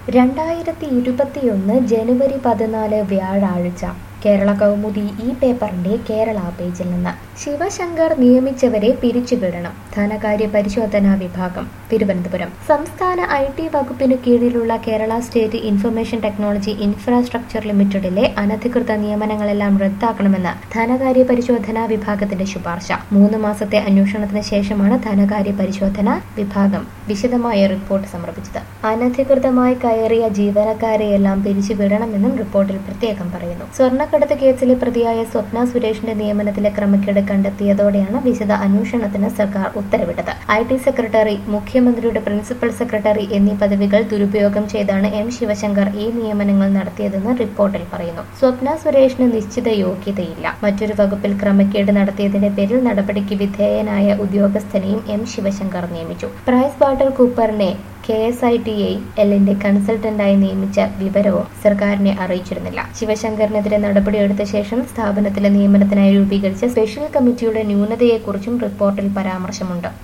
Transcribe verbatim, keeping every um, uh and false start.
രണ്ടായിരത്തി ഇരുപത്തിയൊന്ന് ജനുവരി പതിനാല് വ്യാഴാഴ്ച കേരള കൗമുദി ഈ പേപ്പറിന്റെ കേരള പേജിൽ നിന്ന് ശിവശങ്കർ നിയമിച്ചവരെ പിരിച്ചുവിടണം ധനകാര്യ പരിശോധനാ വിഭാഗം തിരുവനന്തപുരം. സംസ്ഥാന ഐ ടി വകുപ്പിനു കീഴിലുള്ള Kerala state information technology infrastructure ലിമിറ്റഡിലെ അനധികൃത നിയമനങ്ങളെല്ലാം റദ്ദാക്കണമെന്ന് ധനകാര്യ പരിശോധനാ വിഭാഗത്തിന്റെ ശുപാർശ. മൂന്ന് മാസത്തെ അന്വേഷണത്തിന് ശേഷമാണ് ധനകാര്യ പരിശോധനാ വിഭാഗം വിശദമായ റിപ്പോർട്ട് സമർപ്പിച്ചത്. അനധികൃതമായി കയറിയ ജീവനക്കാരെയെല്ലാം പിരിച്ചുവിടണമെന്നും റിപ്പോർട്ടിൽ പ്രത്യേകം പറയുന്നു. സ്വർണ്ണക്കടത്ത് കേസിലെ പ്രതിയായ സ്വപ്ന സുരേഷിന്റെ നിയമനത്തിലെ ക്രമക്കേട് കണ്ടെത്തിയതോടെയാണ് വിശദ അന്വേഷണത്തിന് സർക്കാർ ഉത്തരവിട്ടത്. ഐ ടി സെക്രട്ടറി, മുഖ്യമന്ത്രിയുടെ പ്രിൻസിപ്പൽ സെക്രട്ടറി എന്നീ പദവികൾ ദുരുപയോഗം ചെയ്താണ് എം ശിവശങ്കർ ഈ നിയമനങ്ങൾ നടത്തിയതെന്ന് റിപ്പോർട്ടിൽ പറയുന്നു. സ്വപ്ന സുരേഷിന് നിശ്ചിത യോഗ്യതയില്ല. മറ്റൊരു വകുപ്പിൽ ക്രമക്കേട് നടത്തിയതിന്റെ പേരിൽ നടപടിക്ക് വിധേയനായ ഉദ്യോഗസ്ഥനെയും എം ശിവശങ്കർ നിയമിച്ചു. പ്രൈസ് വാട്ടർ കൂപ്പറിനെ K S I T A എല്ലിന്റെ കൺസൾട്ടന്റായി നിയമിച്ച വിവരവും സർക്കാരിനെ അറിയിച്ചിരുന്നില്ല. ശിവശങ്കറിനെതിരെ നടപടിയെടുത്ത ശേഷം സ്ഥാപനത്തിലെ നിയമനത്തിനായി രൂപീകരിച്ച സ്പെഷ്യൽ കമ്മിറ്റിയുടെ ന്യൂനതയെക്കുറിച്ചും റിപ്പോർട്ടിൽ പരാമർശമുണ്ട്.